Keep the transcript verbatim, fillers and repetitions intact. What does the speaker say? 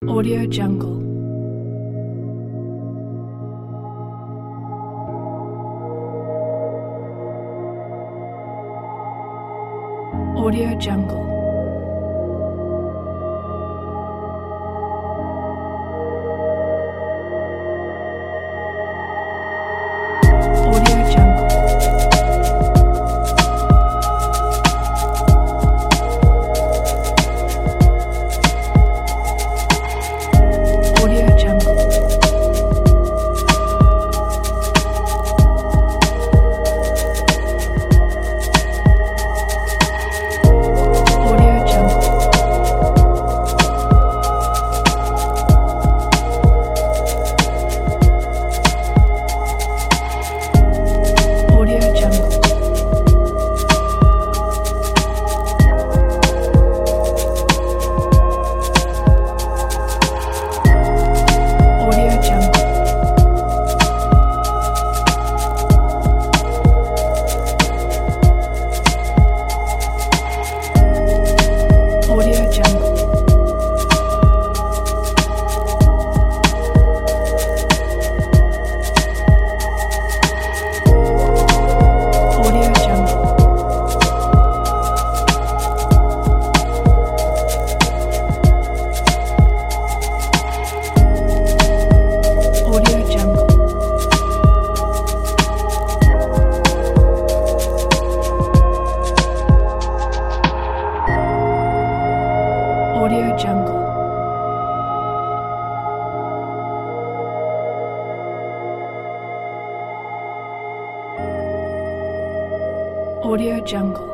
Audio Jungle. Audio Jungle. Audio Jungle. Audio Jungle. Audio Jungle. Audio Jungle. Audio Jungle. Audio Jungle. Audio Jungle. Audio Jungle. Audio Jungle. Audio Jungle.